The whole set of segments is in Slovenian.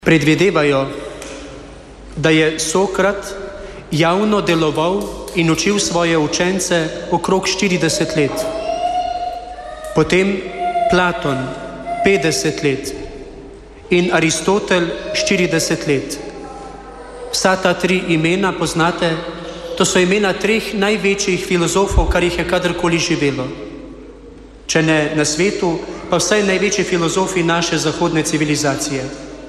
Predvidevajo, da je Sokrat javno deloval in učil svoje učence okrog 40 let. Potem Platon 50 let in Aristotel 40 let. Vsa ta tri imena poznate, to so imena treh največjih filozofov, kar jih je kadarkoli živelo. Če ne na svetu, pa vsaj največji filozofi naše zahodne civilizacije.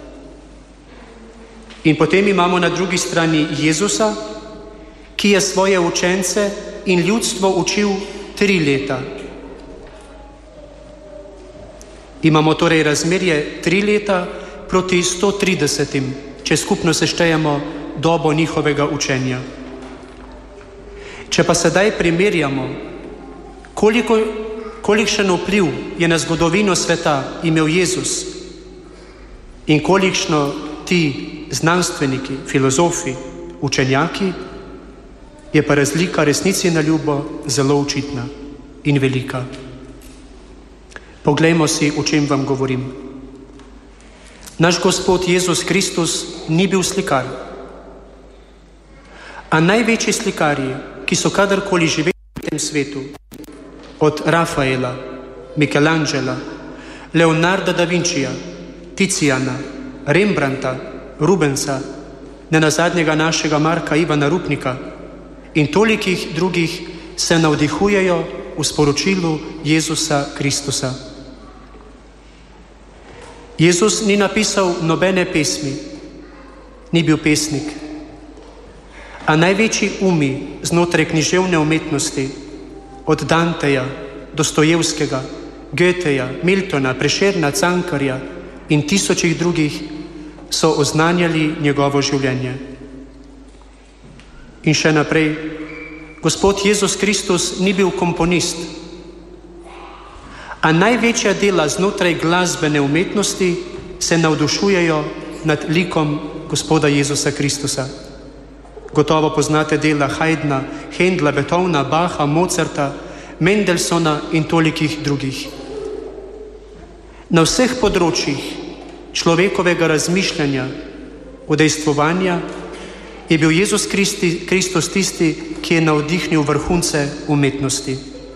In potem imamo na drugi strani Jezusa, ki je svoje učence in ljudstvo učil 3 leta. Imamo torej razmerje 3 leta proti 130, če skupno seštejemo dobo njihovega učenja. Če pa sedaj primerjamo, kolikšen vpliv je na zgodovino sveta imel Jezus in kolikšno ti znanstveniki, filozofi, učenjaki, je pa razlika resnici na ljubo zelo očitna in velika. Poglejmo si, o čem vam govorim. Naš Gospod Jezus Kristus ni bil slikar. A največji slikarji, ki so kadarkoli živeli v tem svetu, od Rafaela, Michelangela, Leonarda da Vincija, Tiziana, Rembrandta, Rubensa, nenazadnjega našega Marka Ivana Rupnika in tolikih drugih se navdihujejo v sporočilu Jezusa Kristusa. Jezus ni napisal nobene pesmi, ni bil pesnik, a največji umi znotraj književne umetnosti, od Danteja, Dostojevskega, Goetheja, Miltona, Prešerna, Cankarja in tisočih drugih, so oznanjali njegovo življenje. In še naprej, Gospod Jezus Kristus ni bil komponist, a največja dela znotraj glasbene umetnosti se navdušujejo nad likom Gospoda Jezusa Kristusa. Gotovo poznate dela Haydna, Händla, Beethovna, Bacha, Mozarta, Mendelssohna in tolikih drugih. Na vseh področjih človekovega razmišljanja, udejstvovanja je bil Jezus Kristus tisti, ki je navdihnil vrhunce umetnosti.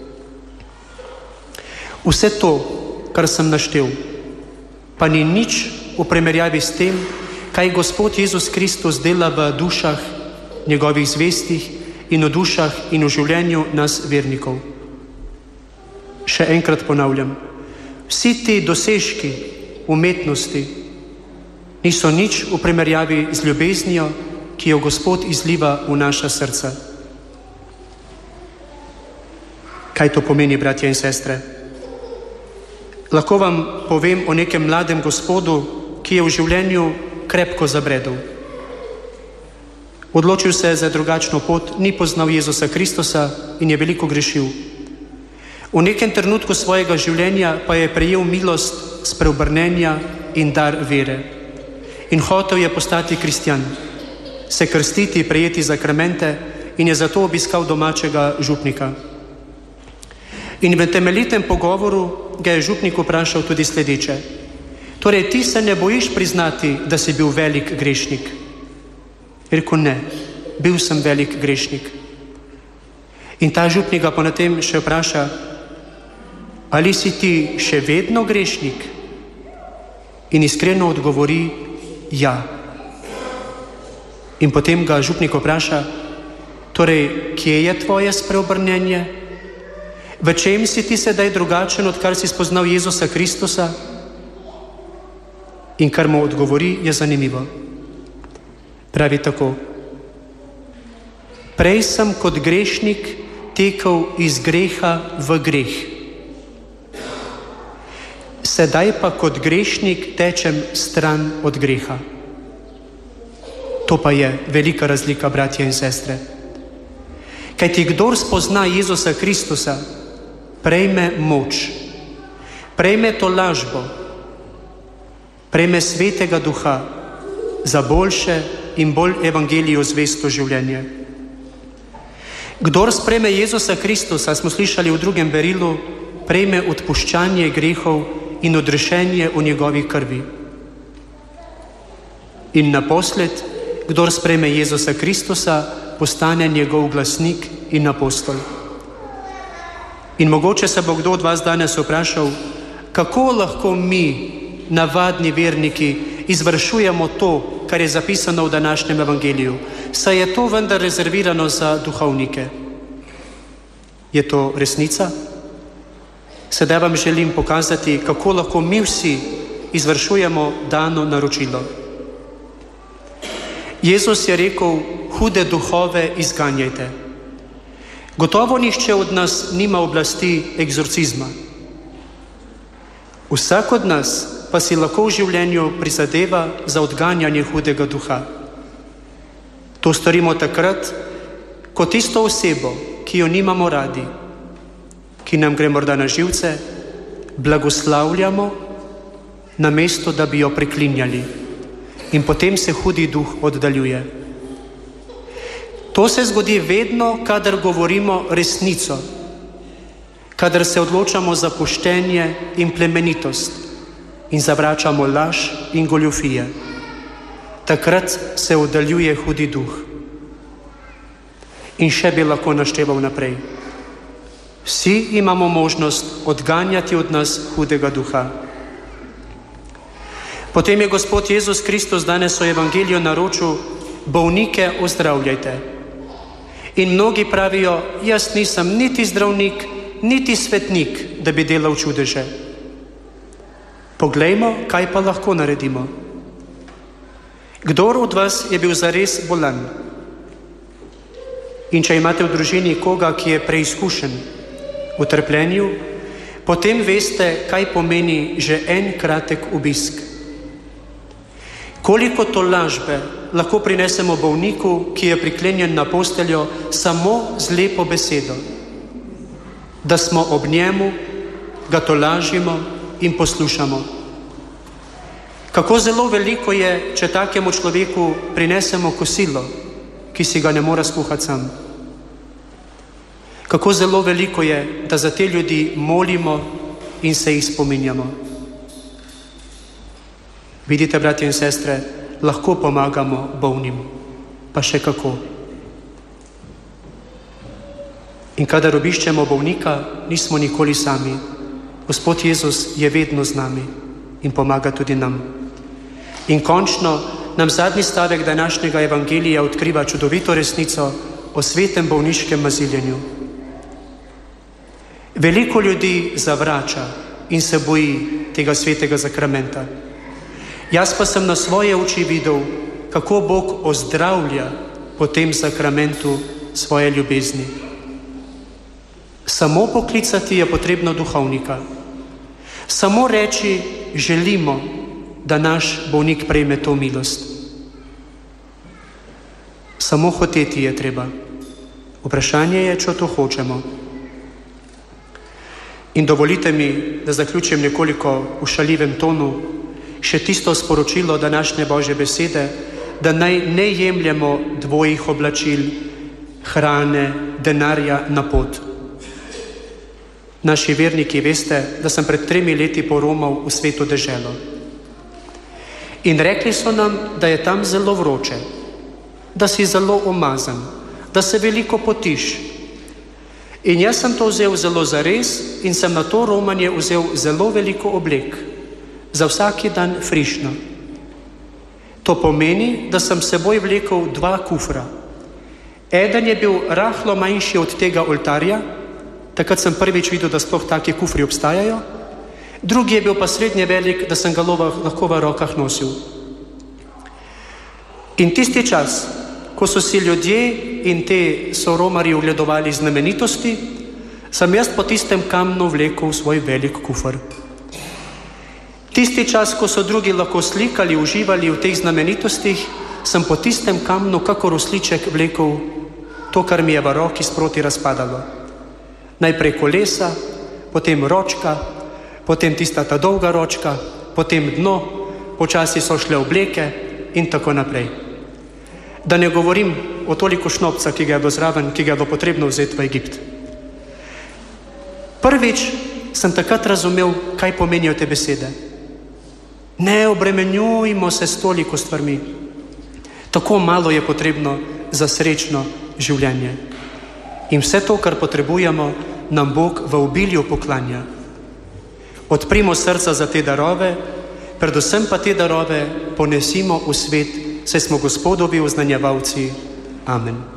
Vse to, kar sem naštel, pa ni nič v primerjavi s tem, kaj Gospod Jezus Kristus dela v dušah njegovih zvestih in v dušah in v življenju nas vernikov. Še enkrat ponavljam, vsi ti dosežki umetnosti niso nič v primerjavi z ljubeznijo, ki jo Gospod izliva v naša srca. Kaj to pomeni, bratje in sestre? Lahko vam povem o nekem mladem gospodu, ki je v življenju krepko zabredel. Odločil se je za drugačno pot, ni poznal Jezusa Kristusa in je veliko grešil. V nekem trenutku svojega življenja pa je prejel milost spreobrnenja in dar vere. In hotel je postati kristjan, se krstiti, prejeti zakramente in je zato obiskal domačega župnika. In v temeljitem pogovoru ga je župnik vprašal tudi sledeče. Torej, ti se ne bojiš priznati, da si bil velik grešnik? Je rekel, ne, bil sem velik grešnik. In ta župnik ga pa na tem še vpraša, ali si ti še vedno grešnik? In iskreno odgovori, ja. In potem ga župnik vpraša, torej, kje je tvoje spreobrnenje? V čem si ti sedaj drugačen, odkar si spoznal Jezusa Kristusa? In kar mu odgovori, je zanimivo. Pravi tako, prej sem kot grešnik tekel iz greha v greh. Sedaj pa kot grešnik tečem stran od greha. To pa je velika razlika, bratje in sestre. Kajti kdor spozna Jezusa Kristusa, prejme moč, prejme tolažbo, prejme Svetega Duha za boljše in bolj evangelijo zvesto življenje. Kdor sprejme Jezusa Kristusa, smo slišali v drugem berilu, prejme odpuščanje grehov in odrešenje v njegovi krvi. In naposled, kdor sprejme Jezusa Kristusa, postane njegov glasnik in apostol. In mogoče se bo kdo od vas danes vprašal, kako lahko mi, navadni verniki, izvršujemo to, kar je zapisano v današnjem evangeliju. Saj je to vendar rezervirano za duhovnike. Je to resnica? Sedaj vam želim pokazati, kako lahko mi vsi izvršujemo dano naročilo. Jezus je rekel, hude duhove izganjajte. Gotovo nihče od nas nima oblasti egzorcizma. Vsak od nas pa si lahko v življenju prizadeva za odganjanje hudega duha. To storimo takrat, ko tisto osebo, ki jo nimamo radi, ki nam gre morda na živce, blagoslavljamo, namesto da bi jo preklinjali. In potem se hudi duh oddaljuje. To se zgodi vedno, kadar govorimo resnico, kadar se odločamo za poštenje in plemenitost in zavračamo laž in goljufije. Takrat se oddaljuje hudi duh. In še bi lahko našteval naprej. Vsi imamo možnost odganjati od nas hudega duha. Potem je Gospod Jezus Kristus danes v evangeliju naročil, bolnike ozdravljajte. In mnogi pravijo, jaz nisem niti zdravnik, niti svetnik, da bi delal čudeže. Poglejmo, kaj pa lahko naredimo. Kdor od vas je bil zares bolan? In če imate v družini koga, ki je preizkušen v trpljenju, potem veste, kaj pomeni že en kratek obisk. Koliko tolažbe lahko prinesemo bolniku, ki je priklenjen na posteljo, samo z lepo besedo. Da smo ob njemu, ga tolažimo in poslušamo. Kako zelo veliko je, če takemu človeku prinesemo kosilo, ki si ga ne more skuhati sam. Kako zelo veliko je, da za te ljudi molimo in se jih spominjamo. Vidite, bratje in sestre, lahko pomagamo bolnim, pa še kako. In kadar obiščemo bolnika, nismo nikoli sami. Gospod Jezus je vedno z nami in pomaga tudi nam. In končno nam zadnji stavek današnjega evangelija odkriva čudovito resnico o svetem bolniškem maziljenju. Veliko ljudi zavrača in se boji tega svetega zakramenta. Jaz pa sem na svoje oči videl, kako Bog ozdravlja po tem sakramentu svoje ljubezni. Samo poklicati je potrebno duhovnika. Samo reči, želimo, da naš bolnik prejme to milost. Samo hoteti je treba. Vprašanje je, če to hočemo. In dovolite mi, da zaključim nekoliko v šaljivem tonu še tisto sporočilo današnje Božje besede, da naj ne jemljemo dvojih oblačil, hrane, denarja na pot. Naši verniki veste, da sem pred 3 leti poromal v sveto deželo. In rekli so nam, da je tam zelo vroče, da si zelo umazan, da se veliko potiš. In jaz sem to vzel zelo zares in sem na to romanje vzel zelo veliko oblek, za vsaki dan frišno. To pomeni, da sem seboj vlekel 2 kufra. Eden je bil rahlo manjši od tega oltarja, takrat sem prvič videl, da sploh taki kufri obstajajo. Drugi je bil pa srednje velik, da sem ga lahko v rokah nosil. In tisti čas, ko so si ljudje in te soromarji ogledovali znamenitosti, sem jaz po tistem kamnu vlekel svoj velik kufr. Tisti čas, ko so drugi lahko slikali, uživali v teh znamenitostih, sem po tistem kamnu, kakor osliček, vlekel to, kar mi je v roki sproti razpadalo. Najprej kolesa, potem ročka, potem tista ta dolga ročka, potem dno, počasi so šle obleke in tako naprej. Da ne govorim o toliko šnopca, ki ga je bilo zraven, ki ga je bilo potrebno vzeti v Egipt. Prvič sem takrat razumel, kaj pomenijo te besede. Ne obremenjujmo se s toliko stvarmi. Tako malo je potrebno za srečno življenje. In vse to, kar potrebujemo, nam Bog v obilju poklanja. Odprimo srca za te darove, predvsem pa te darove ponesimo v svet, saj smo Gospodovi oznanjevalci. Amen.